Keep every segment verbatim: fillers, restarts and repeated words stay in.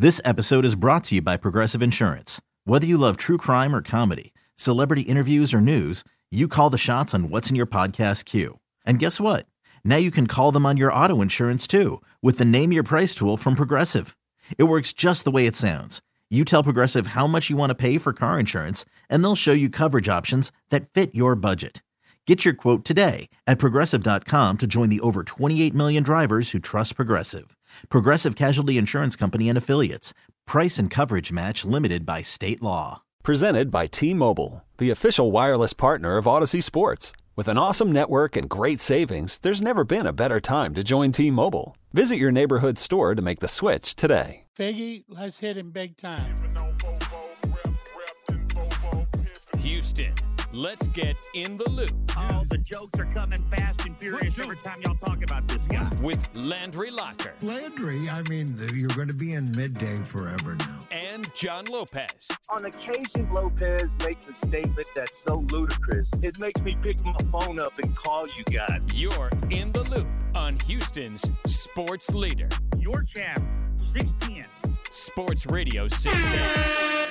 This episode is brought to you by Progressive Insurance. Whether you love true crime or comedy, celebrity interviews or news, you call the shots on what's in your podcast queue. And guess what? Now you can call them on your auto insurance too with the Name Your Price tool from Progressive. It works just the way it sounds. You tell Progressive how much you want to pay for car insurance, and they'll show you coverage options that fit your budget. Get your quote today at Progressive dot com to join the over twenty-eight million drivers who trust Progressive. Progressive Casualty Insurance Company and Affiliates. Price and coverage match limited by state law. Presented by T-Mobile, the official wireless partner of Odyssey Sports. With an awesome network and great savings, there's never been a better time to join T-Mobile. Visit your neighborhood store to make the switch today. Figgy has hit him big time. Houston, let's get in the loop. Oh, the jokes are coming fast and furious every time y'all talk about this guy. With Landry Locker. Landry, I mean, you're going to be in midday forever now. And John Lopez. On occasion, Lopez makes a statement that's so ludicrous, it makes me pick my phone up and call you guys. You're in the loop on Houston's sports leader. Your champ, six ten. Sports Radio six ten.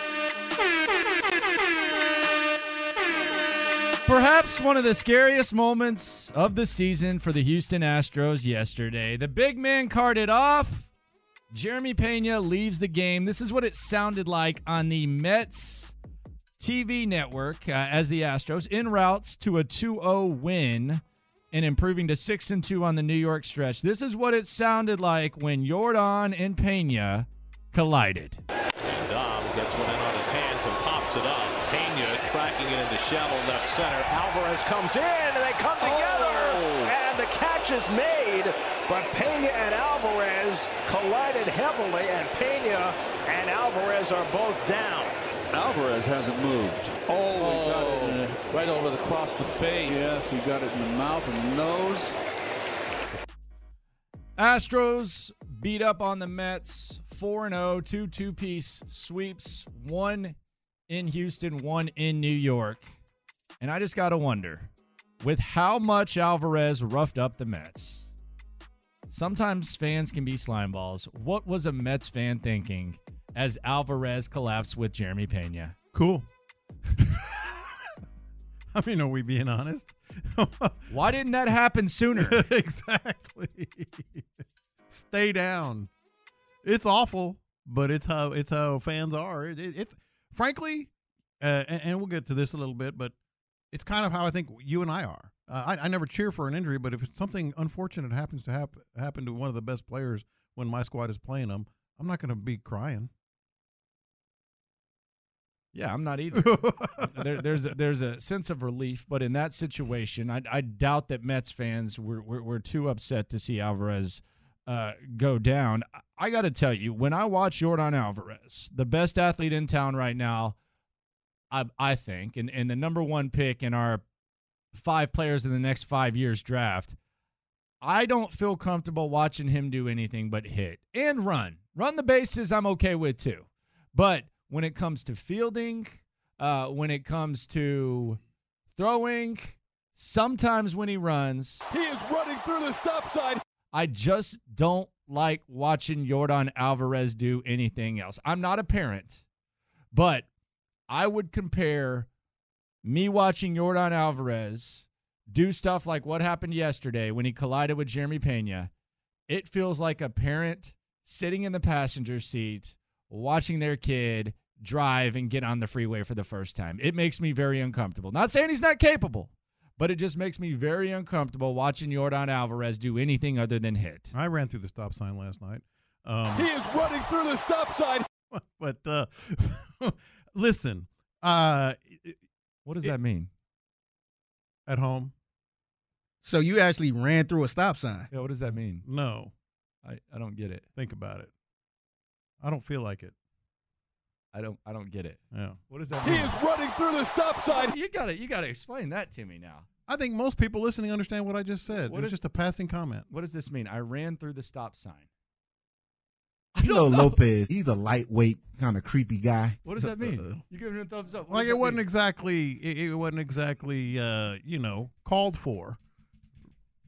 Perhaps one of the scariest moments of the season for the Houston Astros yesterday. The big man carted off. Jeremy Pena leaves the game. This is what it sounded like on the Mets T V network uh, as the Astros en route to a two oh win and improving to six and two on the New York stretch. This is what it sounded like when Yordan and Pena collided. And Dom gets one in on his hands and pops it up. Pena tracking it into shallow left center. Alvarez comes in and they come together. Oh. And the catch is made. But Pena and Alvarez collided heavily, and Pena and Alvarez are both down. Alvarez hasn't moved. Oh, he got it in, right over the across the face. Yes, he got it in the mouth and the nose. Astros beat up on the Mets four and oh, two two-piece sweeps, one in Houston, one in New York. And I just got to wonder, with how much Alvarez roughed up the Mets, sometimes fans can be slime balls. What was a Mets fan thinking as Alvarez collapsed with Jeremy Pena? Cool. I mean, are we being honest? Why didn't that happen sooner? Exactly. Stay down. It's awful, but it's how it's how fans are. It, it, it frankly, uh, and, and we'll get to this a little bit, but it's kind of how I think you and I are. Uh, I, I never cheer for an injury, but if something unfortunate happens to hap- happen to one of the best players when my squad is playing them, I'm not going to be crying. Yeah, I'm not either. there, there's a, there's a sense of relief, but in that situation, I, I doubt that Mets fans were, were, were too upset to see Alvarez uh, go down. I got to tell you, when I watch Yordan Alvarez, the best athlete in town right now, I, I think, and, and the number one pick in our five players in the next five years draft, I don't feel comfortable watching him do anything but hit and run. Run the bases, I'm okay with too. But when it comes to fielding, uh, when it comes to throwing, sometimes when he runs, he is running through the stop sign. I just don't like watching Yordan Alvarez do anything else. I'm not a parent, but I would compare me watching Yordan Alvarez do stuff like what happened yesterday when he collided with Jeremy Pena. It feels like a parent sitting in the passenger seat watching their kid drive and get on the freeway for the first time. It makes me very uncomfortable. Not saying he's not capable, but it just makes me very uncomfortable watching Yordan Alvarez do anything other than hit. I ran through the stop sign last night. Um, he is running through the stop sign. But uh, listen. Uh, what does it, that mean? At home. So you actually ran through a stop sign? Yeah, what does that mean? No. I, I don't get it. Think about it. I don't feel like it. I don't I don't get it. Yeah. What does that mean? He is running through the stop sign. You gotta you gotta explain that to me now. I think most people listening understand what I just said. What it was is, just a passing comment. What does this mean? I ran through the stop sign. I you know, know Lopez, he's a lightweight, kind of creepy guy. What does that mean? You giving him a thumbs up. What like it wasn't mean? exactly it, it wasn't exactly uh, you know, called for.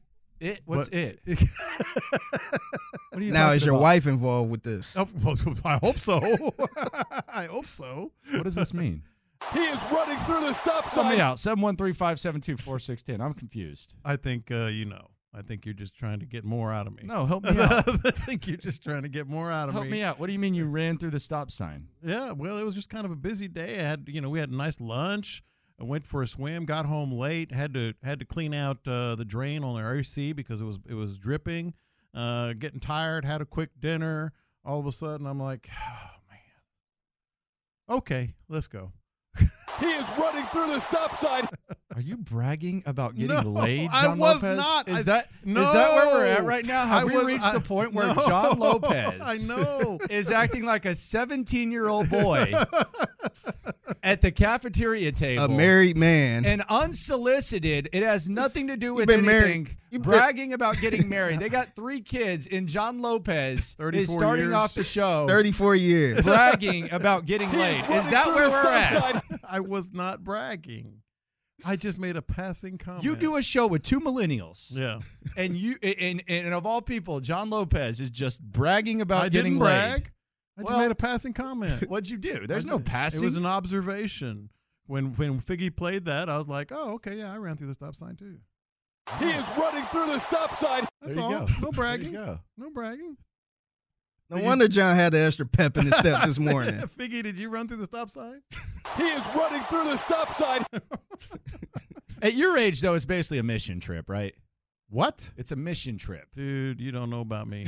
It? What's But- it? What are you Now talking is your about? wife involved with this? Oh, well, I hope so. I hope so. What does this mean? He is running through the stop Help sign. me out. seven one three, five seven two, four six one zero. I'm confused. I think uh, you know. I think you're just trying to get more out of me. No, help me out. I think you're just trying to get more out of Help me. me out. What do you mean you ran through the stop sign? Yeah, well, it was just kind of a busy day. I had, you know, we had a nice lunch. I went for a swim, got home late, had to had to clean out uh, the drain on our A C because it was it was dripping. Uh, getting tired, had a quick dinner. All of a sudden, I'm like, oh man. Okay, let's go. He is running through the stop sign. Are you bragging about getting No, laid, I John was Lopez? not. Is I- that no. is that where we're at right now? Have I we was- reached I- the point where no. John Lopez I know. is acting like a seventeen-year-old boy at the cafeteria table? A married man. And unsolicited, it has nothing to do with been married- anything. you've been- bragging about getting married. They got three kids, and John Lopez is thirty-four starting years. off the show thirty-four years. bragging about getting laid. Is that where we're at? I was not bragging. I just made a passing comment. You do a show with two millennials. Yeah. And you and, and of all people, John Lopez is just bragging about I getting didn't brag. laid. I just Well, made a passing comment. What'd you do? There's I no did- passing. It was an observation. When when Figgy played that, I was like, oh, okay, yeah, I ran through the stop sign too. He is running through the stop sign. That's There you all. go. No bragging. There you go. No bragging. No wonder John had the extra pep in his step this morning. Figgy, did you run through the stop sign? He is running through the stop sign. At your age, though, it's basically a mission trip, right? What? It's a mission trip. Dude, you don't know about me.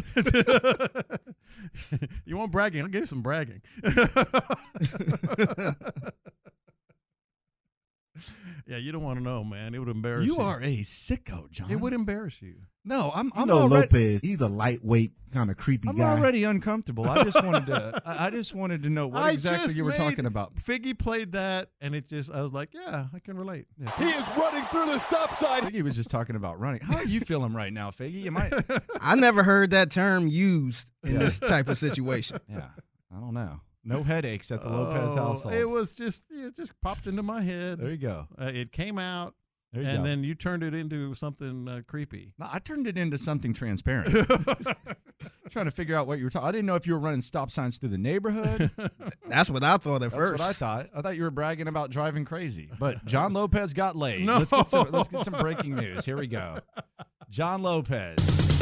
You want bragging? I'll give you some bragging. Yeah, you don't want to know, man. It would embarrass you. You are a sicko, John. It would embarrass you. No, I'm. You I'm know already, Lopez, he's a lightweight kind of creepy I'm guy. already uncomfortable. I just wanted to. I I just wanted to know what I exactly just you were made- talking about. Figgy played that, and it just, I was like, yeah, I can relate. He is running through the stop sign. Figgy was just talking about running. How are you feeling right now, Figgy? You might. I never heard that term used in this type of situation. Yeah, I don't know. No headaches at the Lopez Oh, household. It was just, it just popped into my head. There you go. Uh, it came out, There you and go. then you turned it into something uh, creepy. No, I turned it into something transparent. Trying to figure out what you were talking. I didn't know if you were running stop signs through the neighborhood. That's what I thought at That's first. what I thought. I thought you were bragging about driving crazy. But John Lopez got laid. No. Let's get some, let's get some breaking news. Here we go. John Lopez.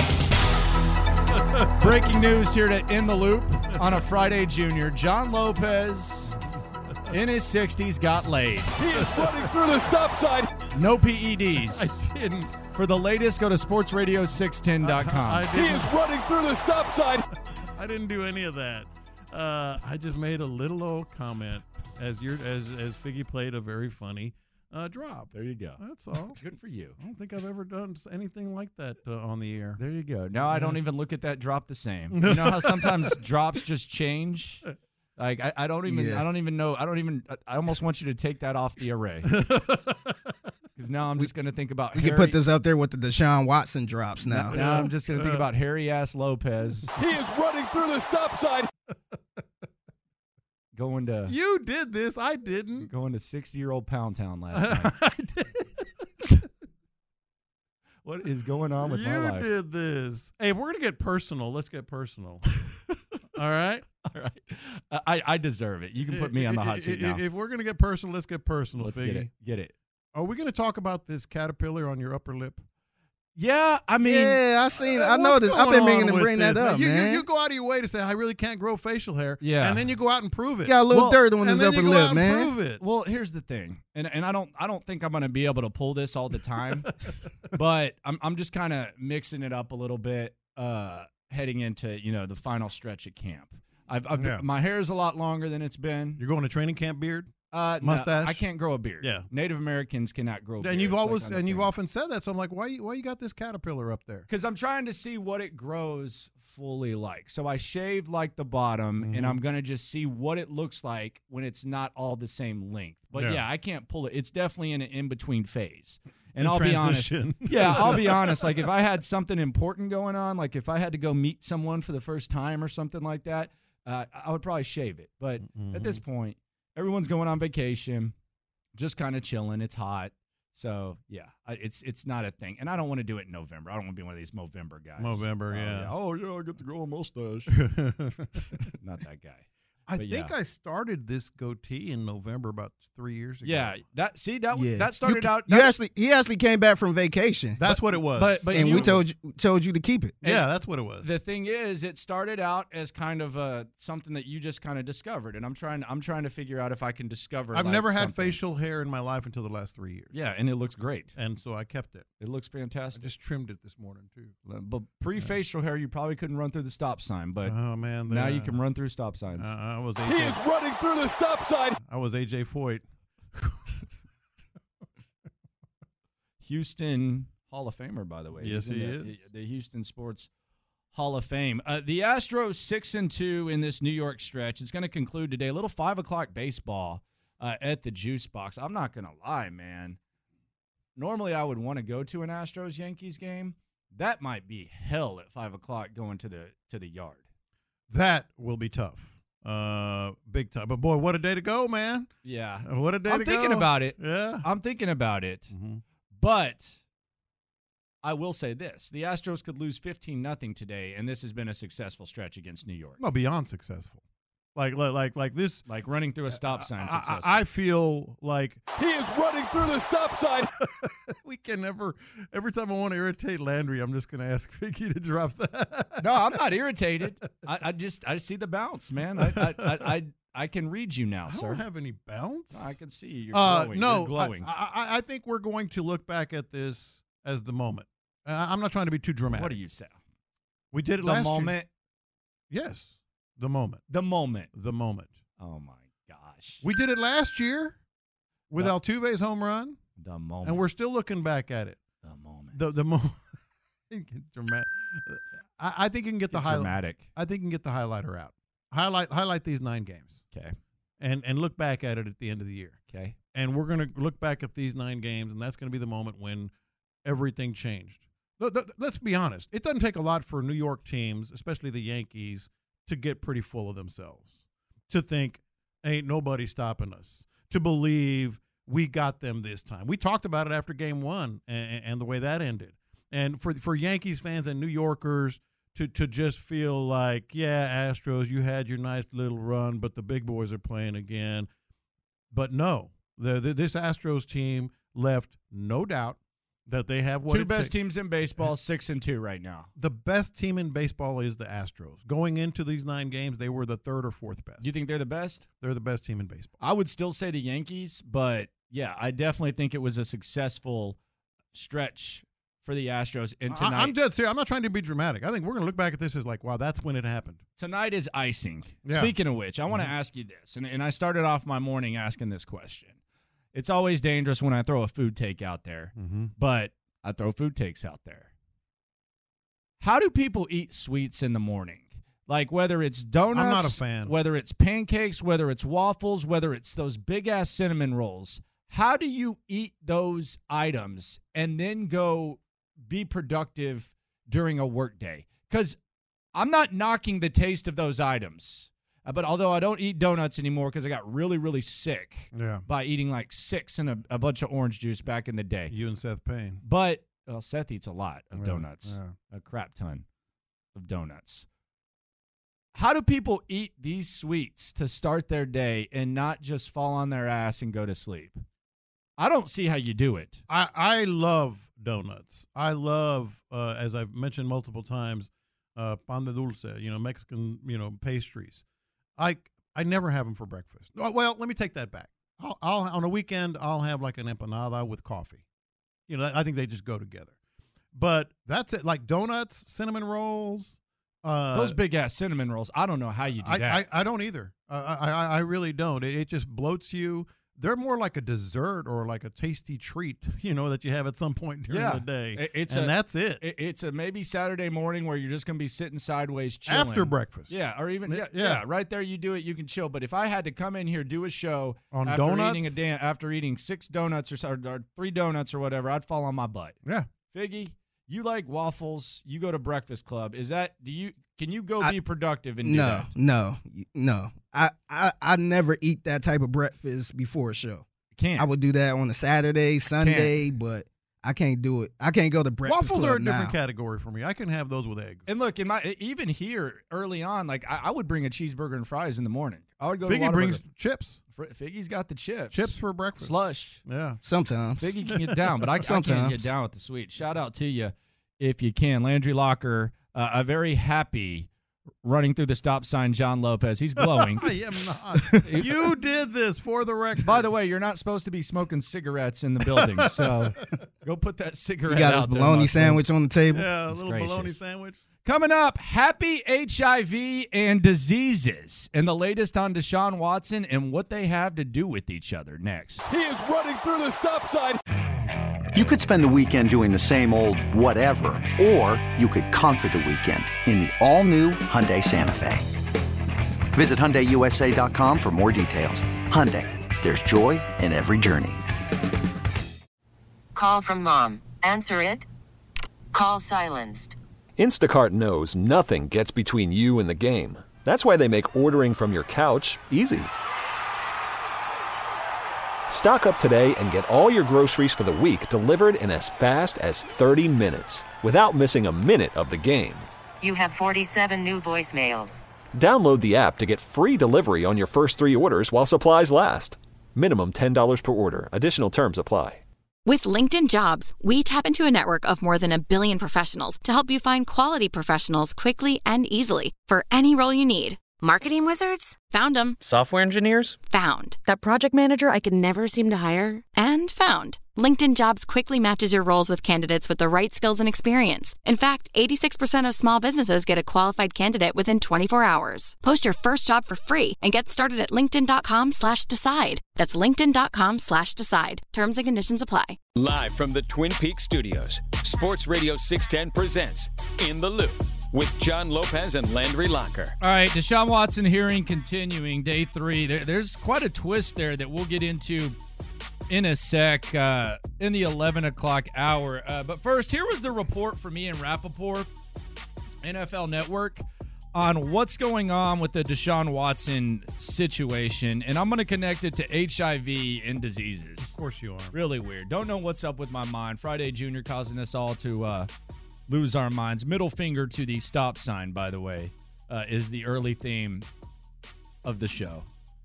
Breaking news here to In the Loop on a Friday Junior. John Lopez, in his sixties, got laid. He is running through the stop sign. No P E Ds. I didn't. For the latest, go to sports radio six ten dot com. I, I He didn't. is running through the stop sign. I didn't do any of that. Uh, I just made a little old comment as you as as Figgy played a very funny uh, drop. There you go. That's all. Good for you. I don't think I've ever done anything like that uh, on the air. There you go. Now I don't even look at that drop the same. You know how sometimes drops just change? Like I, I don't even Yeah. I don't even know I don't even I almost want you to take that off the array. Because now I'm just gonna think about We Harry, can put this up there with the Deshaun Watson drops now. now I'm just gonna think about hairy ass Lopez He is running through the stop sign. going to You did this. I didn't. going to sixty year old Pound Town last night. I did. What is going on with you my life? did this. Hey, if we're gonna get personal, let's get personal. All right. All right. I, I deserve it. You can put me on the hot seat now. If we're gonna get personal, let's get personal. Let's Figgy. get it. Get it. Are we gonna talk about this caterpillar on your upper lip? Yeah, I mean Yeah, I seen. Uh, I what's noticed. I've going been meaning on to with bring that this, up, You, man. you, you go out of your way to say I really can't grow facial hair. Yeah. And then you go out and prove it. You got a little Well, dirt on and his then upper you go out lip, and man. prove it. Well, here's the thing, and and I don't I don't think I'm gonna be able to pull this all the time, but I'm I'm just kind of mixing it up a little bit, uh, heading into you know the final stretch at camp. I've, I've Yeah. my hair is a lot longer than it's been. You're going to training camp beard. Uh, no, Mustache? I can't grow a beard. Yeah. Native Americans cannot grow. And you've beards, always that kind of and you've thing. often said that. So I'm like, why you, why you got this caterpillar up there? Because I'm trying to see what it grows fully like. So I shaved like the bottom, Mhm. and I'm gonna just see what it looks like when it's not all the same length. But Yeah. yeah, I can't pull it. It's definitely in an in between phase. And In I'll transition. be honest. Yeah, I'll be honest. Like if I had something important going on, like if I had to go meet someone for the first time or something like that, uh, I would probably shave it. But Mhm. at this point, everyone's going on vacation, just kind of chilling. It's hot. So yeah, I, it's it's not a thing, and I don't want to do it in November. I don't want to be one of these Movember guys. November, uh, yeah. yeah. Oh yeah, I get to grow a mustache. Not that guy. I But think yeah. I started this goatee in November about three years ago. Yeah, that see that Yeah. that started you, out. You that- actually, he actually came back from vacation. That's what it was. But but and you, we told you told you to keep it. yeah, that's what it was. The thing is, it started out as kind of a something that you just kind of discovered, and I'm trying. I'm trying to figure out if I can discover. I've like, never had something. facial hair in my life until the last three years. Yeah, and it looks great. And so I kept it. It looks I fantastic. just trimmed it this morning, too. But pre-facial hair, you probably couldn't run through the stop sign, but Oh, man. the- now you can run through stop signs. Uh, I was He A J, is running through the stop sign. I was A J Foyt. Houston Hall of Famer, by the way. Yes, He's in he the, is. The Houston Sports Hall of Fame. Uh, the Astros six and two in this New York stretch. It's going to conclude today. A little five o'clock baseball uh, at the Juice Box. I'm not going to lie, man. Normally, I would want to go to an Astros Yankees game. That might be hell at five o'clock going to the to the yard. That will be tough. Uh, big time. But, boy, what a day to go, man. Yeah, What a day I'm to thinking go. about it. Yeah. I'm thinking about it. Mhm. But I will say this. The Astros could lose fifteen nothing today, and this has been a successful stretch against New York. Well, beyond successful. Like, like, like, like this. Like running through a stop sign I, successful. I feel like He is running through the stop sign. we can never. Every time I want to irritate Landry, I'm just going to ask Vicky to drop that. no, I'm not irritated. I, I just I see the bounce, man. I I, I, I, I can read you now, I sir. don't have any bounce. I can see you. You're Uh, glowing. no, You're glowing. I, I, I think we're going to look back at this as the moment. Uh, I'm not trying to be too dramatic. What do you say? We did it The last moment. year. Yes, the moment. The moment. The moment. Oh my gosh. We did it last year with The- Altuve's home run, The moment. and we're still looking back at it. the moment. The the moment. Dramatic. I, I think you can get the Get highlight. dramatic. I think you can get the highlighter out. Highlight highlight these nine games Okay. and and look back at it at the end of the year. Okay. And we're going to look back at these nine games, and that's going to be the moment when everything changed. Let- let- Let's be honest. It doesn't take a lot for New York teams, especially the Yankees, to get pretty full of themselves, to think, ain't nobody stopping us, to believe we got them this time. We talked about it after game one and, and the way that ended. And for for Yankees fans and New Yorkers to, to just feel like, yeah, Astros, you had your nice little run, but the big boys are playing again. But no, the, the, this Astros team left no doubt that they have what Two it best ta- teams in baseball, six and two right now. The best team in baseball is the Astros. Going into these nine games, they were the third or fourth best. Do you think they're the best? They're the best team in baseball. I would still say the Yankees, but yeah, I definitely think it was a successful stretch for the Astros. And tonight, I, I'm dead serious. I'm not trying to be dramatic. I think we're going to look back at this as like, wow, that's when it happened. tonight is icing. Yeah. Speaking of which, I want to Mhm. ask you this, and, and I started off my morning asking this question. It's always dangerous when I throw a food take out there, Mm-hmm. but I throw food takes out there. How do people eat sweets in the morning? Like whether it's donuts, I'm not a fan. whether it's pancakes, whether it's waffles, whether it's those big ass cinnamon rolls. How do you eat those items and then go be productive during a work day? Because I'm not knocking the taste of those items. Uh, But although I don't eat donuts anymore because I got really, really sick Yeah. by eating like six and a, a bunch of orange juice back in the day. You and Seth Payne. But well, Seth eats a lot of Yeah, donuts, yeah. a crap ton of donuts. How do people eat these sweets to start their day and not just fall on their ass and go to sleep? I don't see how you do it. I, I love donuts. I love, uh, as I've mentioned multiple times, uh, pan de dulce, you know, Mexican, you know, pastries. I I never have them for breakfast. Oh, well, let me take that back. I'll, I'll on a weekend I'll have like an empanada with coffee. You know, I think they just go together. But that's it. Like donuts, cinnamon rolls. Uh, Those big ass cinnamon rolls. I don't know how you do I, that. I, I don't either. Uh, I, I I really don't. It, it just bloats you. They're more like a dessert or like a tasty treat, you know, that you have at some point during yeah, the day. It- It's and a, that's it. it- It's a maybe Saturday morning where you're just gonna be sitting sideways chilling After breakfast. Yeah, or even yeah, Yeah. yeah, right there you do it. You can chill. But if I had to come in here do a show On after donuts? eating a dan- after eating six donuts or, so- or three donuts or whatever, I'd fall on my butt. Yeah. Figgy, you like waffles? You go to Breakfast Club. Is that do you? Can you go I- be productive and do No, that? no, no. I, I I never eat that type of breakfast before a show. Can't. I would do that on a Saturday, Sunday, can't. but I can't do it. I can't go to breakfast Waffles club are a different now. category for me. I can have those with eggs. And look, in my even here early on, like I, I would bring a cheeseburger and fries in the morning. I would go. Figgy to brings chips. Figgy's got the chips. Chips for breakfast. Slush. Yeah. Sometimes. Figgy can get down, but I, I can't get down with the sweet. Shout out to you if you can. Landry Locker, uh, a very happy running through the stop sign, John Lopez. He's glowing. I am not. You did this for the record. By the way, you're not supposed to be smoking cigarettes in the building, so go put that cigarette out. You got out his bologna there, sandwich on the table. Yeah, a That's little gracious. bologna sandwich. Coming up, happy H I V and diseases, and the latest on Deshaun Watson and what they have to do with each other next. He is running through the stop sign. You could spend the weekend doing the same old whatever, or you could conquer the weekend in the all-new Hyundai Santa Fe. Visit Hyundai U S A dot com for more details. Hyundai, there's joy in every journey. Call from mom. Answer it. Call silenced. Instacart knows nothing gets between you and the game. That's why they make ordering from your couch easy. Stock up today and get all your groceries for the week delivered in as fast as thirty minutes without missing a minute of the game. You have forty-seven new voicemails. Download the app to get free delivery on your first three orders while supplies last. Minimum ten dollars per order. Additional terms apply. With LinkedIn Jobs, we tap into a network of more than a billion professionals to help you find quality professionals quickly and easily for any role you need. Marketing wizards? Found them. Software engineers? Found. That project manager I could never seem to hire? And found. LinkedIn Jobs quickly matches your roles with candidates with the right skills and experience. In fact, eighty-six percent of small businesses get a qualified candidate within twenty-four hours. Post your first job for free and get started at linkedin.com slash decide. That's linkedin.com slash decide. Terms and conditions apply. Live from the Twin Peaks studios, Sports Radio six ten presents In the Loop with John Lopez and Landry Locker. All right, Deshaun Watson hearing continuing, day three. There, there's quite a twist there that we'll get into in a sec, uh, in the eleven o'clock hour. Uh, but first, here was the report from Ian Rappaport, N F L Network, on what's going on with the Deshaun Watson situation. And I'm going to connect it to H I V and diseases. Of course you are. Really weird. Don't know what's up with my mind. Friday Junior causing us all to uh, lose our minds. Middle finger to the stop sign, by the way, uh, is the early theme of the show.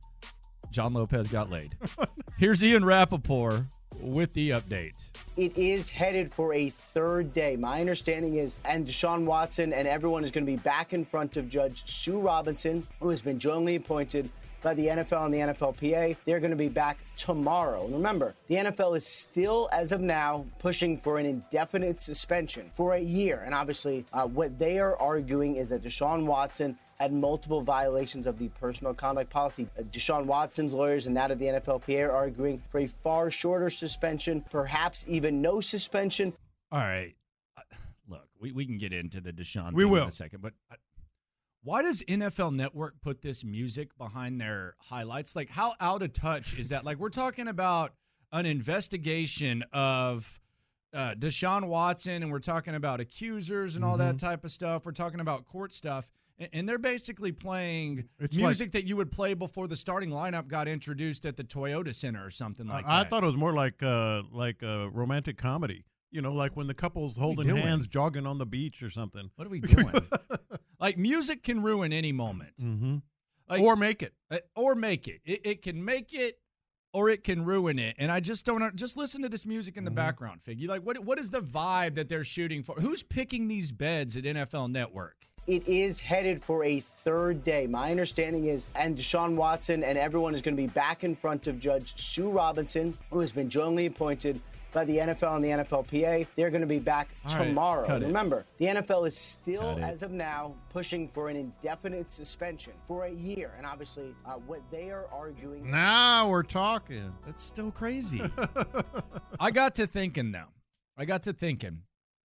John Lopez got laid. Here's Ian Rappaport with the update. It is headed for a third day. My understanding is, and Deshaun Watson and everyone is going to be back in front of Judge Sue Robinson, who has been jointly appointed by the N F L and the N F L P A. They're going to be back tomorrow. And remember, the N F L is still, as of now, pushing for an indefinite suspension for a year. And obviously, uh, what they are arguing is that Deshaun Watson had multiple violations of the personal conduct policy. Uh, Deshaun Watson's lawyers and that of the N F L P A are arguing for a far shorter suspension, perhaps even no suspension. All right. Uh, look, we, we can get into the Deshaun we thing will. in a second, but uh, why does N F L Network put this music behind their highlights? Like, how out of touch is that? Like, we're talking about an investigation of uh, Deshaun Watson, and we're talking about accusers and all Mm-hmm. that type of stuff. We're talking about court stuff. And they're basically playing It's music like, that you would play before the starting lineup got introduced at the Toyota Center or something like I that. I thought it was more like uh, like a romantic comedy. You know, like when the couple's holding doing? hands, jogging on the beach or something. What are we doing? Like, music can ruin any moment. Mm-hmm. Like, or make it. Uh, or make it. it. It can make it, or it can ruin it. And I just don't. Just listen to this music in the mm-hmm. background, Figgy. Like, what? What is the vibe that they're shooting for? Who's picking these beds at N F L Network? It is headed for a third day. My understanding is, and Deshaun Watson and everyone is going to be back in front of Judge Sue Robinson, who has been jointly appointed by the N F L and the N F L P A. They're going to be back All right, tomorrow. cut it. Remember, the N F L is still, Cut it. as of now, pushing for an indefinite suspension for a year. And obviously, uh, what they are arguing. Now we're talking. That's still crazy. I got to thinking, though. I got to thinking,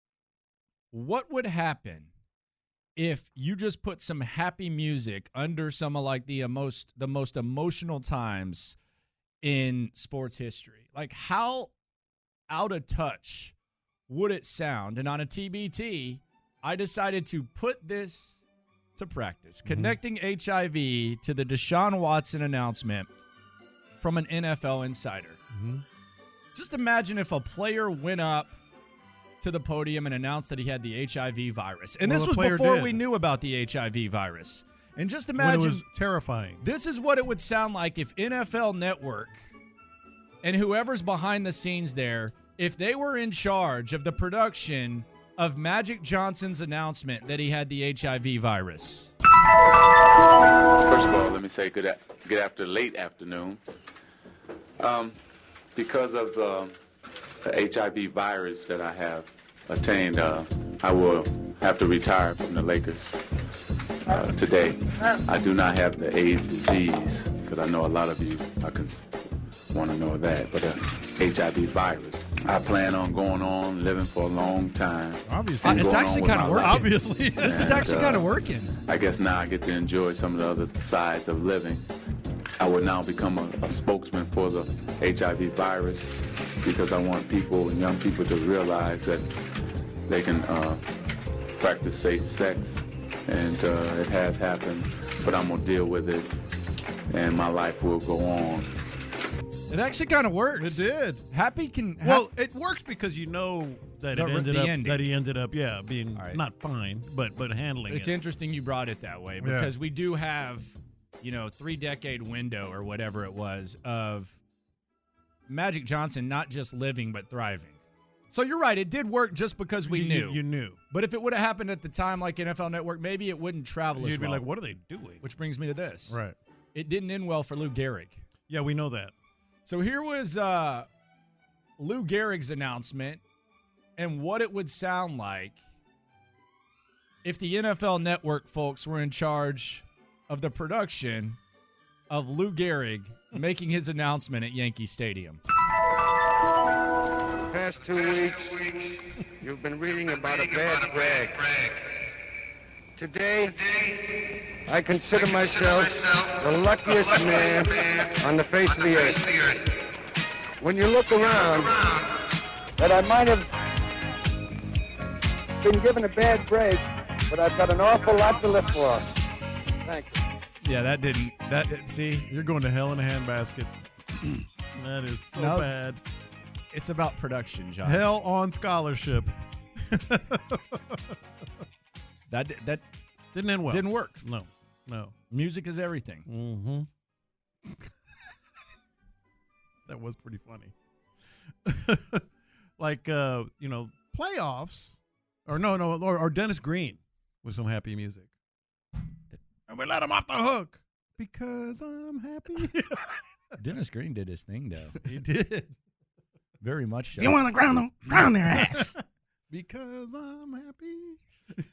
what would happen if you just put some happy music under some of like the most the most emotional times in sports history? Like, how out of touch would it sound? And on a T B T, I decided to put this to practice, mm-hmm. connecting H I V to the Deshaun Watson announcement from an N F L insider. Mm-hmm. Just imagine if a player went up to the podium and announced that he had the H I V virus. And Well, this the was player before did. we knew about the H I V virus. And just When imagine. it was terrifying. This is what it would sound like if N F L Network and whoever's behind the scenes there, if they were in charge of the production of Magic Johnson's announcement that he had the H I V virus. First of all, let me say good, a- good after late afternoon. Um, because of uh, the H I V virus that I have attained, uh, I will have to retire from the Lakers uh, today. I do not have the AIDS disease, because I know a lot of you are cons- want to know that, but the H I V virus. I plan on going on, living for a long time. Obviously. and It's going actually on with kind of my working. life. Obviously. This is And, actually uh, kind of working. I guess now I get to enjoy some of the other sides of living. I will now become a, a spokesman for the H I V virus because I want people and young people to realize that they can uh, practice safe sex. And uh, it has happened, but I'm going to deal with it, and my life will go on. It actually kind of works. It did. Happy can. Well, it works because you know that The- it ended the up ending. that he ended up, yeah, being right. not fine, but but handling It's it. interesting you brought it that way Yeah. because we do have, you know, three decade window or whatever it was of Magic Johnson not just living but thriving. So you're right, it did work just because we You- knew. you, you knew. But if it would have happened at the time like N F L Network, maybe it wouldn't travel as You'd be well. like, what are they doing? Which brings me to this. Right. It didn't end well for Lou Gehrig. Yeah, we know that. So here was uh, Lou Gehrig's announcement and what it would sound like if the N F L Network folks were in charge of the production of Lou Gehrig making his announcement at Yankee Stadium. Past two weeks, you've been reading about a bad brag. Today, I consider myself the luckiest man on the face of the earth. When you look around, that I might have been given a bad break, but I've got an awful lot to live for. Thank you. Yeah, that didn't. That see, you're going to hell in a handbasket. That is so No. bad. It's about production, John. Hell on scholarship. That that didn't end well. Didn't work. No, no. Music is everything. Mm-hmm. That was pretty funny. Like, uh, you know, playoffs, or no, no, or, or Dennis Green with some happy music. And we let him off the hook because I'm happy. Dennis Green did his thing, though. He did. Very much so. You want to ground them, ground their ass. Because I'm happy.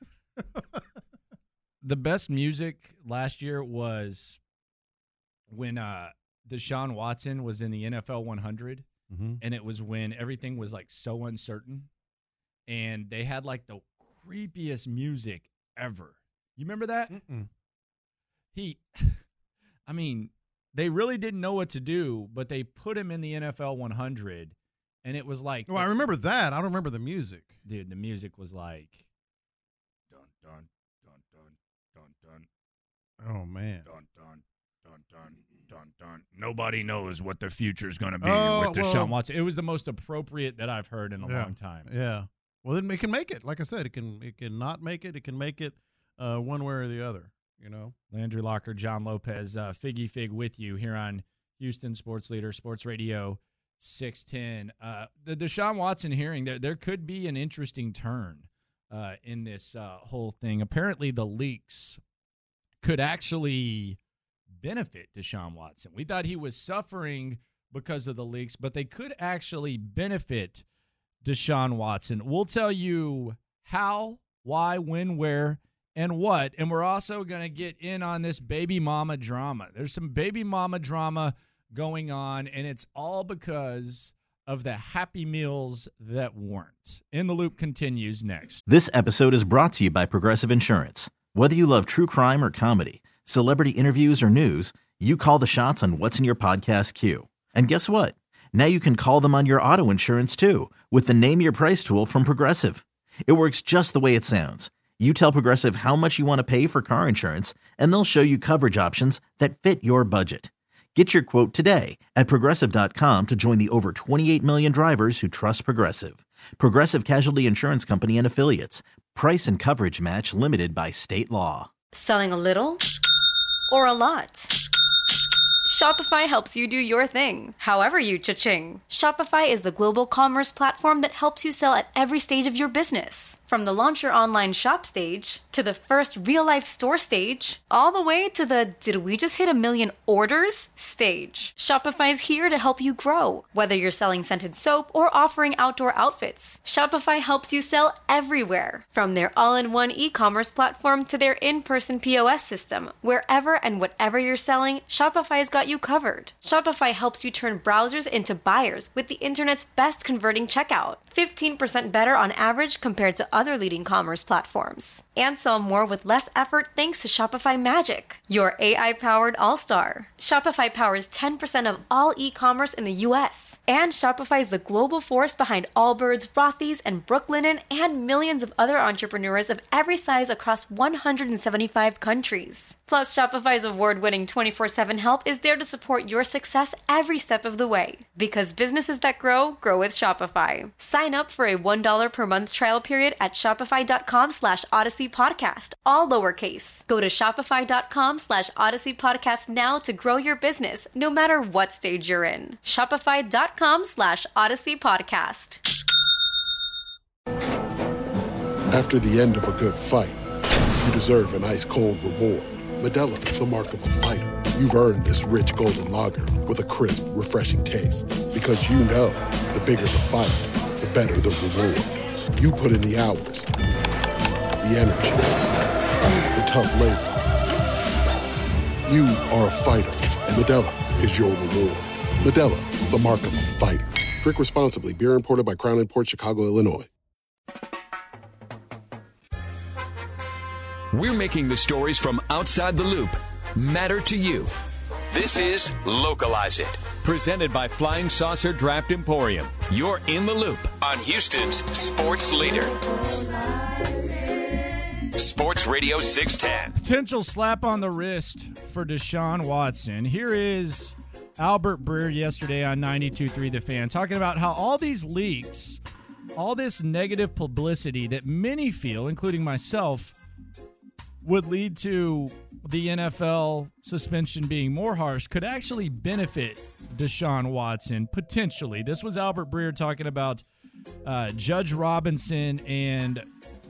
The best music last year was when uh, Deshaun Watson was in the N F L one hundred, Mhm. and it was when everything was like so uncertain, and they had like the creepiest music ever. You remember that? Mm-mm. He, I mean, they really didn't know what to do, but they put him in the N F L one hundred, and it was like, Well, I remember that. I don't remember the music. dude, the music was like, dun dun dun dun dun dun. Oh, man. Dun, dun, dun, dun, dun, dun. Nobody knows what the future's going to be Oh, with Deshaun well- Watson. It was the most appropriate that I've heard in a Yeah. long time. Yeah. Well, then it can make it. Like I said, it can it can not make it. It can make it uh, one way or the other, you know? Landry Locker, John Lopez, uh, Figgy Fig with you here on Houston Sports Leader, Sports Radio six ten. Uh, the Deshaun Watson hearing, there, there could be an interesting turn uh, in this uh, whole thing. Apparently, the leaks could actually benefit Deshaun Watson. We thought he was suffering because of the leaks, but they could actually benefit Deshaun Watson. We'll tell you how, why, when, where, and what. And we're also going to get in on this baby mama drama. There's some baby mama drama going on, and it's all because of the Happy Meals that weren't. In the Loop continues next. This episode is brought to you by Progressive Insurance. Whether you love true crime or comedy, celebrity interviews or news, you call the shots on what's in your podcast queue. And guess what? Now you can call them on your auto insurance too with the Name Your Price tool from Progressive. It works just the way it sounds. You tell Progressive how much you want to pay for car insurance, and they'll show you coverage options that fit your budget. Get your quote today at Progressive dot com to join the over twenty-eight million drivers who trust Progressive. Progressive Casualty Insurance Company and Affiliates. Price and coverage match limited by state law. Selling a little or a lot? Shopify helps you do your thing, however you cha-ching. Shopify is the global commerce platform that helps you sell at every stage of your business. From the launch your online shop stage, to the first real-life store stage, all the way to the did we just hit a million orders stage. Shopify's here to help you grow. Whether you're selling scented soap or offering outdoor outfits, Shopify helps you sell everywhere. From their all-in-one e-commerce platform to their in-person P O S system, wherever and whatever you're selling, Shopify's got you covered. Shopify helps you turn browsers into buyers with the internet's best converting checkout. fifteen percent better on average compared to other leading commerce platforms. And sell more with less effort thanks to Shopify Magic, your A I-powered all-star. Shopify powers ten percent of all e-commerce in the U S. And Shopify is the global force behind Allbirds, Rothy's, and Brooklinen, and millions of other entrepreneurs of every size across one hundred seventy-five countries. Plus, Shopify's award-winning twenty-four seven help is there to support your success every step of the way. Because businesses that grow, grow with Shopify. Sign up for a one dollar per month trial period at shopify.com slash Odyssey Podcast, all lowercase. Go to shopify.com slash Odyssey Podcast now to grow your business, no matter what stage you're in. Shopify.com slash Odyssey Podcast. After the end of a good fight, you deserve an ice-cold reward. Modelo, the mark of a fighter. You've earned this rich golden lager with a crisp, refreshing taste. Because you know, the bigger the fight, the better the reward. You put in the hours, the energy, the tough labor. You are a fighter, and Modelo is your reward. Modelo, the mark of a fighter. Drink responsibly. Beer imported by Crown Imports, Chicago, Illinois. We're making the stories from outside the loop matter to you. This is Localize It, presented by Flying Saucer Draft Emporium. You're in the loop on Houston's sports leader. Sports Radio six ten. Potential slap on the wrist for Deshaun Watson. Here is Albert Breer yesterday on ninety-two point three The Fan talking about how all these leaks, all this negative publicity that many feel, including myself, would lead to the N F L suspension being more harsh could actually benefit Deshaun Watson, potentially. This was Albert Breer talking about uh, Judge Robinson and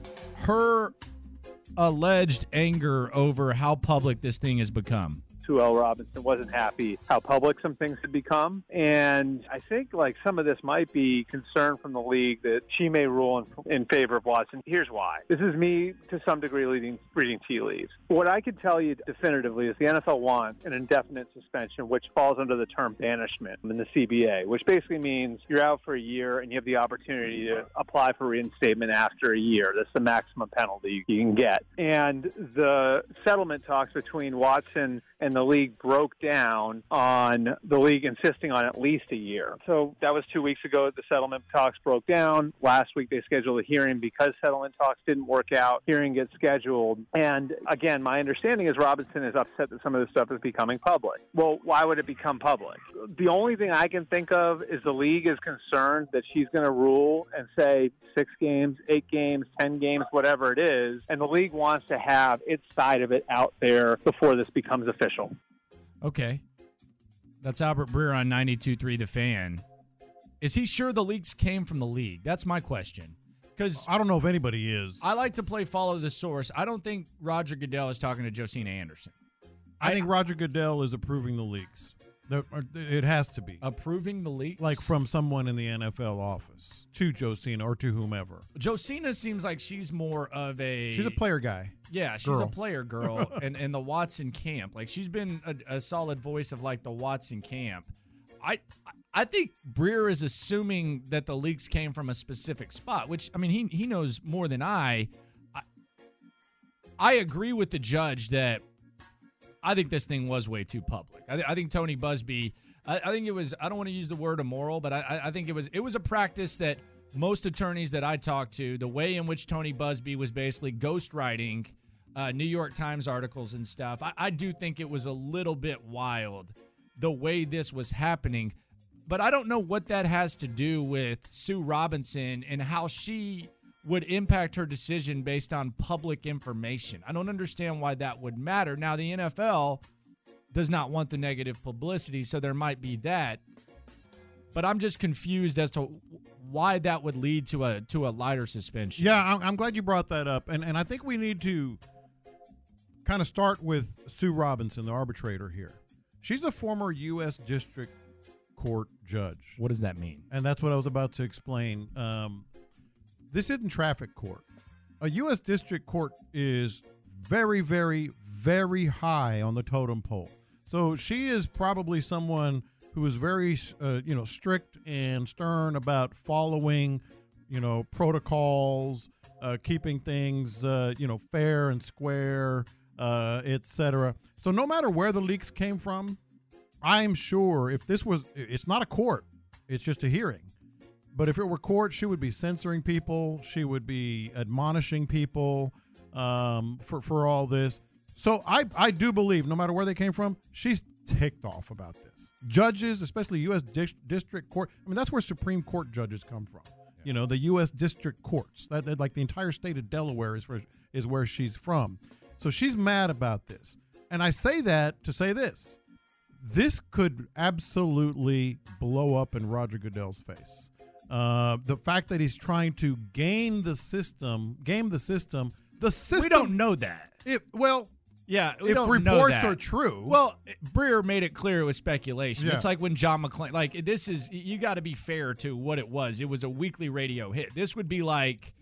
her alleged anger over how public this thing has become. Sue L. Robinson wasn't happy how public some things had become. And I think like some of this might be concern from the league that she may rule in, in favor of Watson. Here's why. This is me, to some degree, reading, reading tea leaves. What I could tell you definitively is the N F L wants an indefinite suspension, which falls under the term banishment in the C B A, which basically means you're out for a year and you have the opportunity to apply for reinstatement after a year. That's the maximum penalty you can get. And the settlement talks between Watson and the league broke down on the league insisting on at least a year. So that was two weeks ago. The settlement talks broke down. Last week they scheduled a hearing because settlement talks didn't work out. Hearing gets scheduled. And again, my understanding is Robinson is upset that some of this stuff is becoming public. Well, why would it become public? The only thing I can think of is the league is concerned that she's going to rule and say six games, eight games, ten games, whatever it is. And the league wants to have its side of it out there before this becomes official. Okay. That's Albert Breer on ninety-two point three The Fan. Is he sure the leaks came from the league? That's my question. Because I don't know if anybody is. I like to play follow the source. I don't think Roger Goodell is talking to Josina Anderson. I, I think Roger Goodell is approving the leaks. The, it has to be. Approving the leaks? Like from someone in the N F L office to Josina or to whomever. Josina seems like she's more of a... She's a player guy. Yeah, she's girl. a player girl and, and the Watson camp. Like, she's been a, a solid voice of, like, the Watson camp. I I think Breer is assuming that the leaks came from a specific spot, which, I mean, he he knows more than I. I, I agree with the judge that I think this thing was way too public. I, I think Tony Busby, I, I think it was, I don't want to use the word immoral, but I, I think it was it was a practice that most attorneys that I talked to, the way in which Tony Busby was basically ghostwriting uh, New York Times articles and stuff, I, I do think it was a little bit wild the way this was happening. But I don't know what that has to do with Sue Robinson and how she would impact her decision based on public information. I don't understand why that would matter. Now, the N F L does not want the negative publicity, so there might be that. But I'm just confused as to why that would lead to a to a lighter suspension. Yeah, I'm, I'm glad you brought that up. And, and I think we need to kind of start with Sue Robinson, the arbitrator here. She's a former U S District Court judge. What does that mean? And that's what I was about to explain. Um, this isn't traffic court. A U S District Court is very, very, very high on the totem pole. So she is probably someone who is very, uh, you know, strict and stern about following, you know, protocols, uh, keeping things, uh, you know, fair and square, uh, et cetera. So no matter where the leaks came from, I'm sure if this was, it's not a court, it's just a hearing. But if it were court, she would be censoring people. She would be admonishing people um, for, for all this. So I, I do believe no matter where they came from, she's ticked off about this. Judges, especially U S Dis- District Court, I mean, that's where Supreme Court judges come from. Yeah. You know, the U S District Courts, that, that like the entire state of Delaware is where, is where she's from. So she's mad about this. And I say that to say this. This could absolutely blow up in Roger Goodell's face. Uh, the fact that he's trying to gain the system, game the system, the system. We don't know that. If, well, yeah, we if don't reports know that. are true. Well, Breer made it clear it was speculation. Yeah. It's like when John McClain, like this is, you got to be fair to what it was. It was a weekly radio hit. This would be like,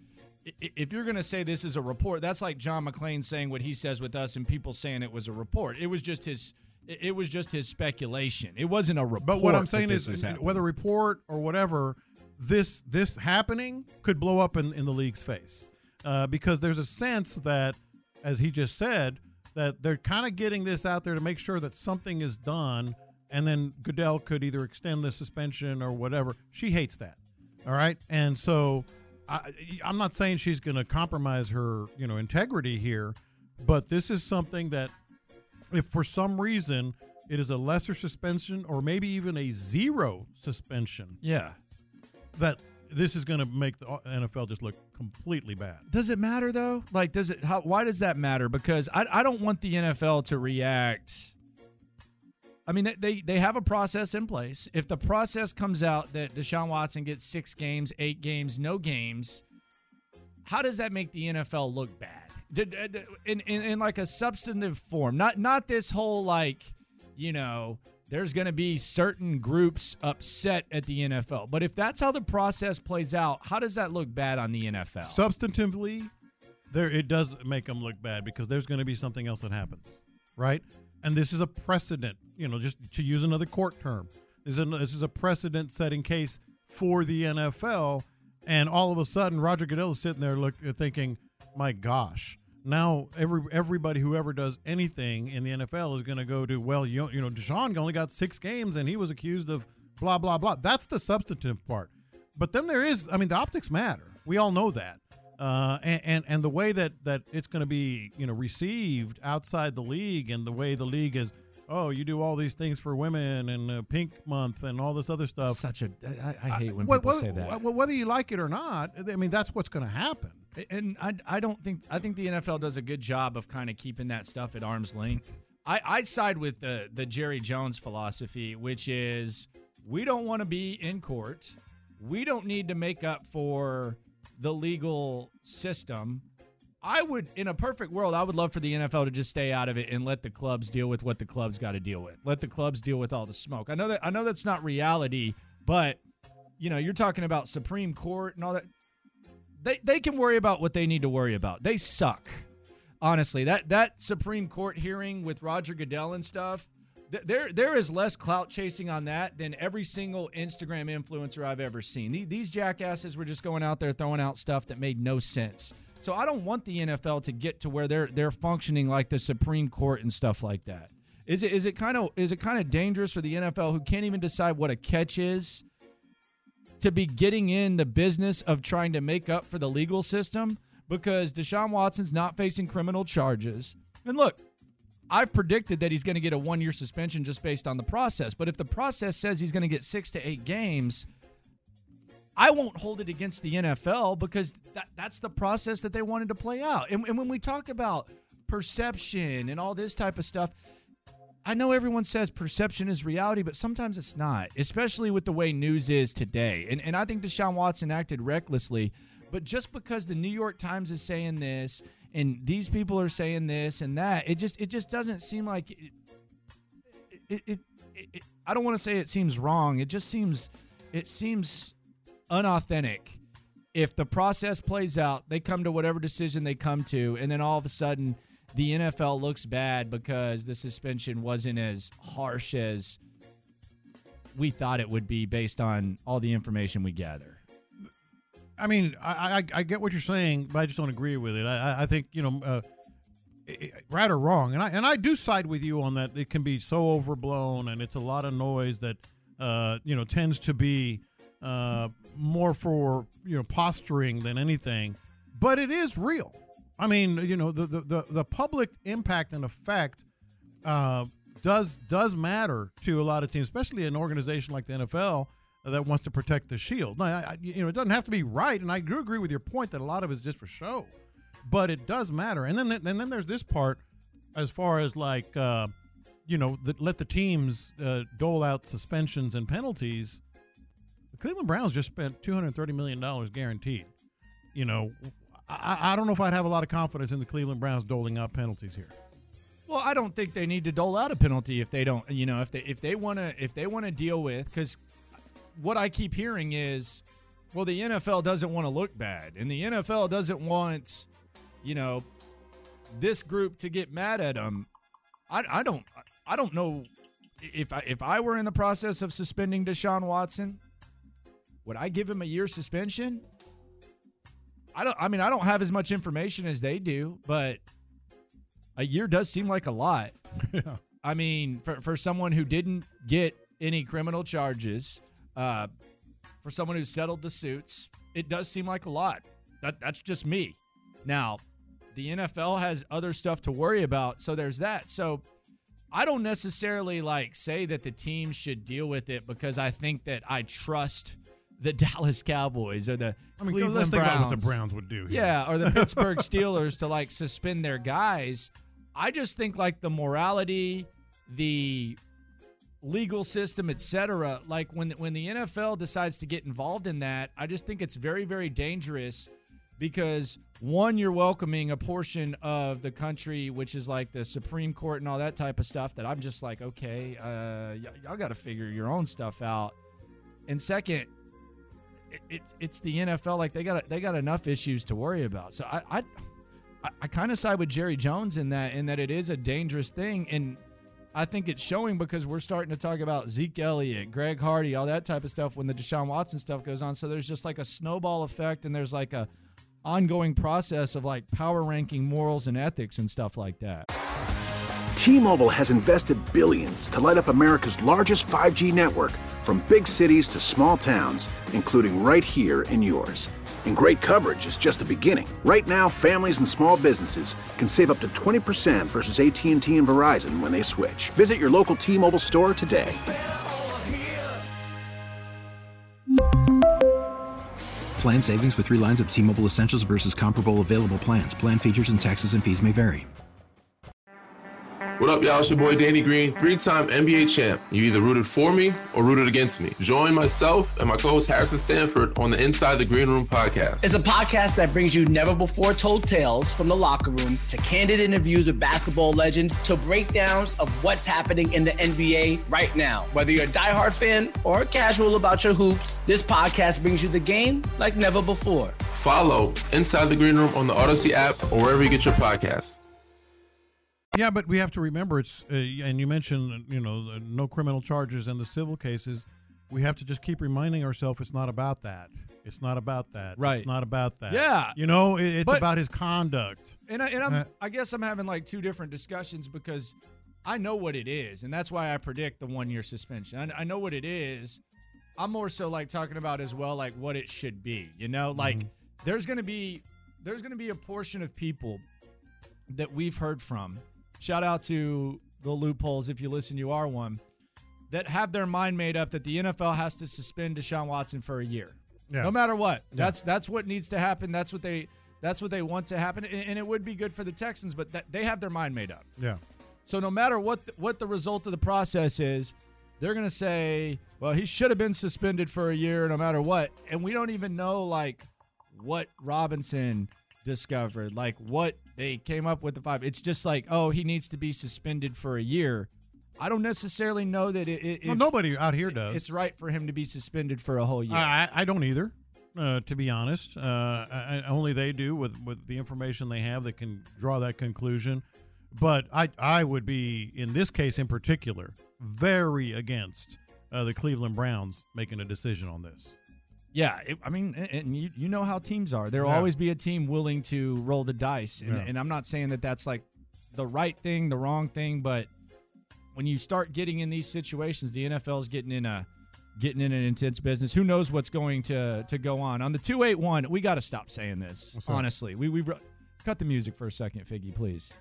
if you're going to say this is a report, that's like John McClain saying what he says with us and people saying it was a report. It was just his, it was just his speculation. It wasn't a report. But what I'm saying is, is whether report or whatever, this this happening could blow up in, in the league's face. Uh, because there's a sense that, as he just said, that they're kind of getting this out there to make sure that something is done, and then Goodell could either extend the suspension or whatever. She hates that. All right? And so I, I'm not saying she's going to compromise her, you know, integrity here, but this is something that if for some reason it is a lesser suspension or maybe even a zero suspension, yeah, that this is going to make the N F L just look completely bad. Does it matter though? Like, does it? How, why does that matter? Because I, I don't want the N F L to react. I mean, they they have a process in place. If the process comes out that Deshaun Watson gets six games, eight games, no games, how does that make the N F L look bad? In, in, in like a substantive form, not not this whole like, you know, there's going to be certain groups upset at the N F L. But if that's how the process plays out, how does that look bad on the N F L? Substantively, there it does make them look bad because there's going to be something else that happens, right? And this is a precedent, you know, just to use another court term. This is a, this is a precedent-setting case for the N F L, and all of a sudden, Roger Goodell is sitting there look, thinking, my gosh, now every everybody who ever does anything in the N F L is going to go to, well, you, you know, Deshaun only got six games and he was accused of blah, blah, blah. That's the substantive part. But then there is, I mean, the optics matter. We all know that. Uh, and, and, and the way that, that it's going to be, you know, received outside the league and the way the league is, oh, you do all these things for women and uh, Pink Month and all this other stuff. Such a, I, I hate when uh, people whether, say that. Whether you like it or not, I mean, that's what's going to happen. And I, I don't think I think the N F L does a good job of kind of keeping that stuff at arm's length. I, I side with the the Jerry Jones philosophy, which is we don't want to be in court. We don't need to make up for the legal system. I would, in a perfect world, I would love for the N F L to just stay out of it and let the clubs deal with what the clubs got to deal with. Let the clubs deal with all the smoke. I know that I know that's not reality, but you know, you're talking about Supreme Court and all that. They they can worry about what they need to worry about. They suck. Honestly, that that Supreme Court hearing with Roger Goodell and stuff, th- there there is less clout chasing on that than every single Instagram influencer I've ever seen. These, these jackasses were just going out there throwing out stuff that made no sense. So I don't want the N F L to get to where they're they're functioning like the Supreme Court and stuff like that. Is it is it kind of is it kind of dangerous for the N F L, who can't even decide what a catch is, to be getting in the business of trying to make up for the legal system? Because Deshaun Watson's not facing criminal charges. And look, I've predicted that he's going to get a one-year suspension just based on the process. But if the process says he's going to get six to eight games, I won't hold it against the N F L because that, that's the process that they wanted to play out. And, and when we talk about perception and all this type of stuff, I know everyone says perception is reality, but sometimes it's not, especially with the way news is today. And, and I think Deshaun Watson acted recklessly. But just because the New York Times is saying this and these people are saying this and that, it just it just doesn't seem like it. it, it, it, it I don't want to say it seems wrong. It just seems it seems unauthentic. If the process plays out, they come to whatever decision they come to, and then all of a sudden the N F L looks bad because the suspension wasn't as harsh as we thought it would be based on all the information we gather. I mean, I, I I get what you're saying, but I just don't agree with it. I I think, you know, uh, right or wrong, and I and I do side with you on that. It can be so overblown, and it's a lot of noise that uh, you know tends to be uh, more for you know posturing than anything. But it is real. I mean, you know, the the the, the public impact and effect uh, does does matter to a lot of teams, especially an organization like the N F L. That wants to protect the shield. Now, I, you know, it doesn't have to be right, and I do agree with your point that a lot of it is just for show, but it does matter. And then, and then there's this part, as far as like, uh, you know, the, let the teams uh, dole out suspensions and penalties. The Cleveland Browns just spent two hundred thirty million dollars guaranteed. You know, I, I don't know if I'd have a lot of confidence in the Cleveland Browns doling out penalties here. Well, I don't think they need to dole out a penalty if they don't. You know, if they if they want to if they want to deal with because. What I keep hearing is, well, the N F L doesn't want to look bad, and the N F L doesn't want, you know, this group to get mad at them. I, I don't, I don't know if I if I were in the process of suspending Deshaun Watson, would I give him a year suspension? I don't. I mean, I don't have as much information as they do, but a year does seem like a lot. Yeah. I mean, for for someone who didn't get any criminal charges. Uh, for someone who's settled the suits, it does seem like a lot. That That's just me. Now, the N F L has other stuff to worry about, so there's that. So I don't necessarily like say that the team should deal with it because I think that I trust the Dallas Cowboys or the I mean, Cleveland let's Browns. think about what the Browns would do here. Yeah, or the Pittsburgh Steelers to like suspend their guys. I just think like the morality, the legal system, et cetera. Like when when the N F L decides to get involved in that, I just think it's very, very dangerous because one, you're welcoming a portion of the country, which is like the Supreme Court and all that type of stuff that I'm just like, okay, uh, y- y'all got to figure your own stuff out. And second, it, it's it's the N F L. Like they got they got enough issues to worry about. So I I, I, I kind of side with Jerry Jones in that in that it is a dangerous thing. And I think it's showing because we're starting to talk about Zeke Elliott, Greg Hardy, all that type of stuff when the Deshaun Watson stuff goes on. So there's just like a snowball effect and there's like a ongoing process of like power ranking morals and ethics and stuff like that. T-Mobile has invested billions to light up America's largest five G network from big cities to small towns, including right here in yours. And great coverage is just the beginning. Right now, families and small businesses can save up to twenty percent versus A T and T and Verizon when they switch. Visit your local T-Mobile store today. Plan savings with three lines of T-Mobile Essentials versus comparable available plans. Plan features and taxes and fees may vary. What up, y'all? It's your boy Danny Green, three-time N B A champ. You either rooted for me or rooted against me. Join myself and my co-host Harrison Sanford on the Inside the Green Room podcast. It's a podcast that brings you never-before-told tales from the locker room to candid interviews with basketball legends to breakdowns of what's happening in the N B A right now. Whether you're a diehard fan or casual about your hoops, this podcast brings you the game like never before. Follow Inside the Green Room on the Odyssey app or wherever you get your podcasts. Yeah, but we have to remember it's, uh, and you mentioned, you know, no criminal charges in the civil cases. We have to just keep reminding ourselves it's not about that. It's not about that. Right. It's not about that. Yeah. You know, it, it's But- about his conduct. And, I, and I'm, Uh, I guess I'm having like two different discussions because I know what it is, and that's why I predict the one-year suspension. I, I know what it is. I'm more so like talking about as well like what it should be. You know, like there's gonna be there's gonna be a portion of people that we've heard from shout out to the loopholes, if you listen, you are one, that have their mind made up that the N F L has to suspend Deshaun Watson for a year. Yeah. No matter what. Yeah. That's that's what needs to happen. That's what they that's what they want to happen. And, and it would be good for the Texans, but that, they have their mind made up. Yeah. So no matter what the, what the result of the process is, they're going to say, well, he should have been suspended for a year no matter what. And we don't even know, like, what Robinson discovered, like what they came up with the five. It's just like, oh, he needs to be suspended for a year. I don't necessarily know that it, it well, nobody out here does. It's right for him to be suspended for a whole year. I, I don't either, uh, to be honest. Uh, I, only they do with, with the information they have that can draw that conclusion. But I, I would be, in this case in particular, very against uh, the Cleveland Browns making a decision on this. Yeah, it, I mean, and, and you, you know how teams are. There will Yeah. always be a team willing to roll the dice. And, Yeah. and I'm not saying that that's like the right thing, the wrong thing, but when you start getting in these situations, the N F L is getting in a getting in an intense business. Who knows what's going to to go on? On the two eight one, we got to stop saying this. What's that? Honestly, we we cut the music for a second, Figgy, please.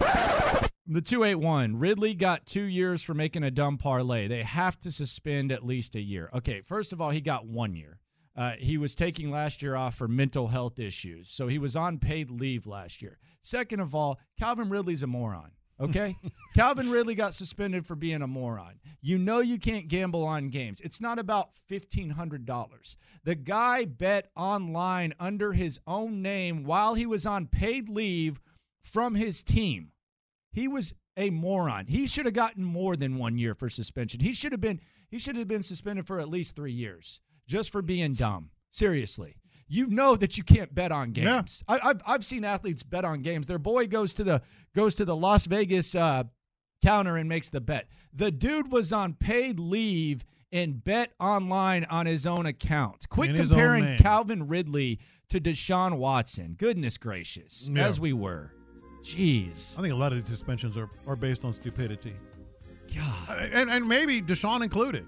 The two eight one, Ridley got two years for making a dumb parlay. They have to suspend at least a year. Okay, first of all, he got one year. Uh, he was taking last year off for mental health issues, so he was on paid leave last year. Second of all, Calvin Ridley's a moron, okay? Calvin Ridley got suspended for being a moron. You know you can't gamble on games. It's not about fifteen hundred dollars. The guy bet online under his own name while he was on paid leave from his team. He was a moron. He should have gotten more than one year for suspension. He should have been he should have been suspended for at least three years just for being dumb. Seriously. You know that you can't bet on games. Yeah. I, I've I've seen athletes bet on games. Their boy goes to the goes to the Las Vegas uh, counter and makes the bet. The dude was on paid leave and bet online on his own account. Quit comparing Calvin Ridley to Deshaun Watson. Goodness gracious, Yeah. as we were. Jeez. I think a lot of these suspensions are, are based on stupidity. God. And, and maybe Deshaun included.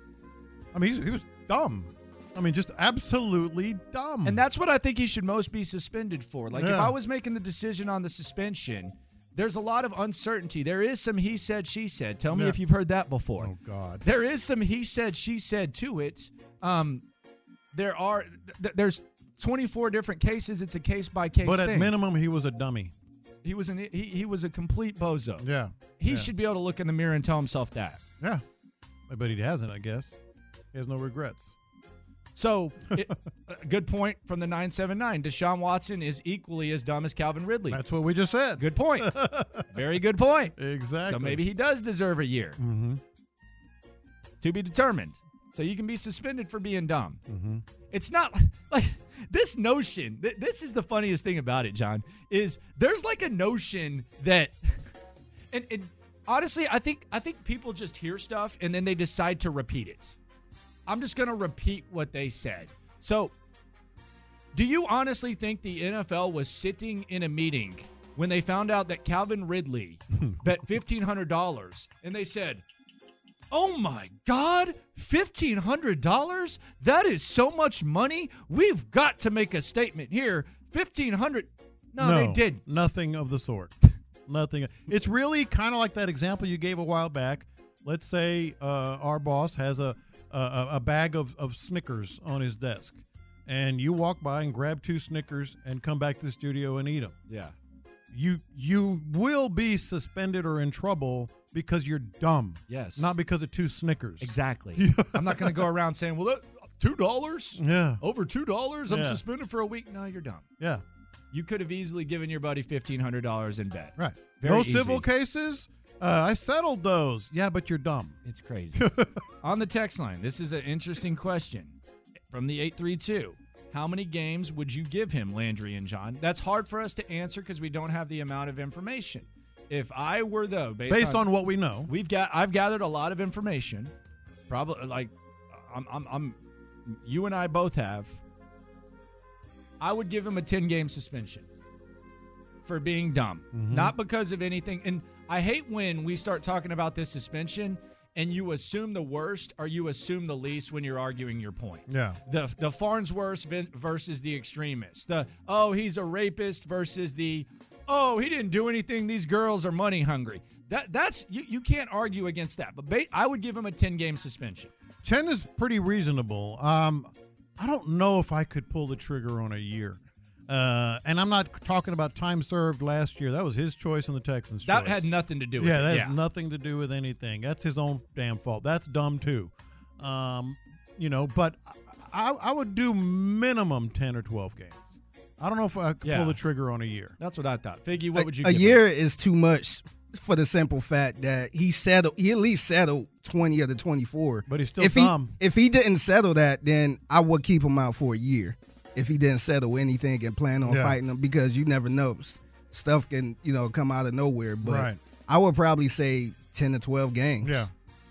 I mean, he's, he was dumb. I mean, just absolutely dumb. And that's what I think he should most be suspended for. Like, if Yeah. I was making the decision on the suspension, there's a lot of uncertainty. There is some he said, she said. Tell me Yeah. if you've heard that before. Oh, God. There is some he said, she said to it. Um, there are, th- there's twenty-four different cases. It's a case-by-case But thing. at minimum, he was a dummy. He was an he, he was a complete bozo. Yeah. He yeah. should be able to look in the mirror and tell himself that. Yeah. But he hasn't, I guess. He has no regrets. So, it, a good point from the nine seven nine. Deshaun Watson is equally as dumb as Calvin Ridley. That's what we just said. Good point. Very good point. Exactly. So maybe he does deserve a year. Mm-hmm. To be determined. So you can be suspended for being dumb. Mm-hmm. It's not like this notion. Th- this is the funniest thing about it, John, is there's like a notion that, and, and honestly, I think I think people just hear stuff and then they decide to repeat it. I'm just going to repeat what they said. So, do you honestly think the N F L was sitting in a meeting when they found out that Calvin Ridley bet fifteen hundred dollars and they said, oh my God, fifteen hundred dollars? That is so much money. We've got to make a statement here. fifteen hundred dollars. No, no, they didn't. Nothing of the sort. Nothing. It's really kind of like that example you gave a while back. Let's say uh, our boss has a a, a bag of, of Snickers on his desk, and you walk by and grab two Snickers and come back to the studio and eat them. Yeah. You you will be suspended or in trouble because you're dumb. Yes. Not because of two Snickers. Exactly. I'm not going to go around saying, well, that, two dollars? Yeah. Over two dollars? I'm Yeah. suspended for a week? No, you're dumb. Yeah. You could have easily given your buddy fifteen hundred dollars in bet. Right. Very no easy. civil cases? Uh, I settled those. Yeah, but you're dumb. It's crazy. On the text line, this is an interesting question from the eight three two. How many games would you give him, Landry and John? That's hard for us to answer because we don't have the amount of information. If I were, though, based, Based on, on what we know. we've got, I've gathered a lot of information. Probably, like, I'm, I'm, I'm, you and I both have. I would give him a ten-game suspension for being dumb, Mhm. not because of anything. And I hate when we start talking about this suspension and you assume the worst or you assume the least when you're arguing your point. Yeah. The the Farnsworth versus the extremist. The, oh, he's a rapist versus the, oh, he didn't do anything. These girls are money hungry. That that's you, you can't argue against that. But ba- I would give him a ten-game suspension. ten is pretty reasonable. Um, I don't know if I could pull the trigger on a year. Uh, and I'm not talking about time served last year. That was his choice and the Texans' That choice. had nothing to do with yeah, it. That Yeah, has nothing to do with anything. That's his own damn fault. That's dumb, too. Um, you know, but I, I would do minimum ten or twelve games. I don't know if I could Yeah. pull the trigger on a year. That's what I thought. Figgy, what a, would you A give year him? is too much for the simple fact that he settled. He at least settled twenty of the twenty-four. But he's still if dumb. He, if he didn't settle that, then I would keep him out for a year. If he didn't settle anything and plan on Yeah. fighting him, because you never know, S- stuff can you know come out of nowhere. But Right. I would probably say ten to twelve games. Yeah.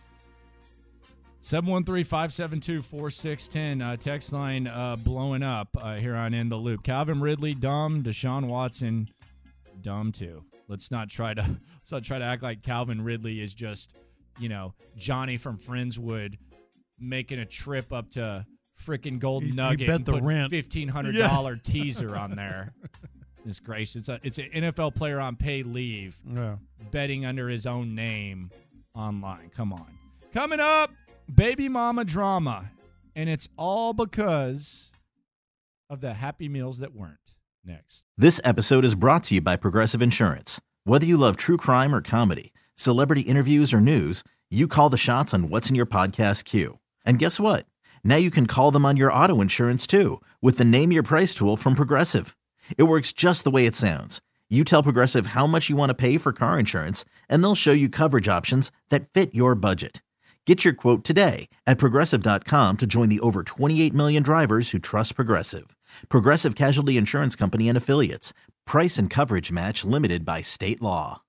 seven one three, five seven two, four six one zero. Uh, text line uh, blowing up uh, here on In the Loop. Calvin Ridley, dumb. Deshaun Watson, dumb too. Let's not try to let's not try to act like Calvin Ridley is just, you know, Johnny from Friendswood making a trip up to freaking Golden He- he Nugget bet and the put rent. fifteen hundred dollars Yeah. teaser on there. It's gracious. It's, a, it's an N F L player on pay leave Yeah. betting under his own name online. Come on. Coming up, baby mama drama. And it's all because of the Happy Meals that weren't. Next. This episode is brought to you by Progressive Insurance. Whether you love true crime or comedy, celebrity interviews or news, you call the shots on what's in your podcast queue. And guess what? Now you can call them on your auto insurance too with the Name Your Price tool from Progressive. It works just the way it sounds. You tell Progressive how much you want to pay for car insurance, and they'll show you coverage options that fit your budget. Get your quote today at Progressive dot com to join the over twenty-eight million drivers who trust Progressive. Progressive Casualty Insurance Company and Affiliates. Price and coverage match limited by state law.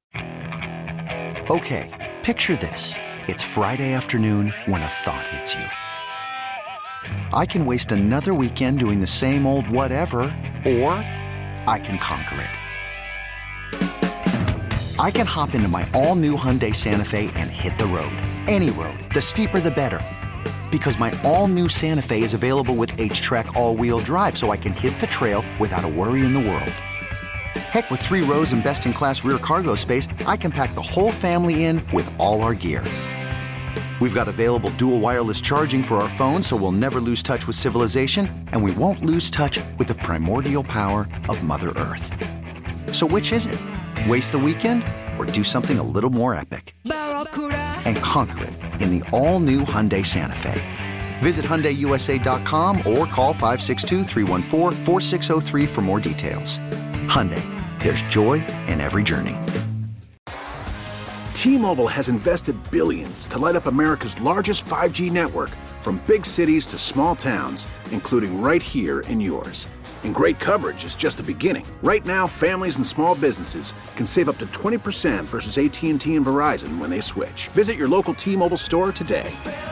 Okay, picture this. It's Friday afternoon when a thought hits you. I can waste another weekend doing the same old whatever, or I can conquer it. I can hop into my all-new Hyundai Santa Fe and hit the road. Any road. The steeper, the better. Because my all-new Santa Fe is available with H-Track all-wheel drive, so I can hit the trail without a worry in the world. Heck, with three rows and best-in-class rear cargo space, I can pack the whole family in with all our gear. We've got available dual wireless charging for our phones, so we'll never lose touch with civilization, and we won't lose touch with the primordial power of Mother Earth. So which is it? Waste the weekend or do something a little more epic? And conquer it in the all-new Hyundai Santa Fe. Visit Hyundai U S A dot com or call five six two, three one four, four six zero three for more details. Hyundai, there's joy in every journey. T-Mobile has invested billions to light up America's largest five G network, from big cities to small towns, including right here in yours. And great coverage is just the beginning. Right now, families and small businesses can save up to twenty percent versus A T and T and Verizon when they switch. Visit your local T-Mobile store today.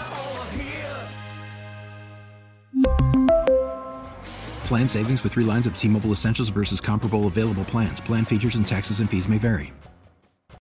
Plan savings with three lines of T-Mobile Essentials versus comparable available plans. Plan features and taxes and fees may vary.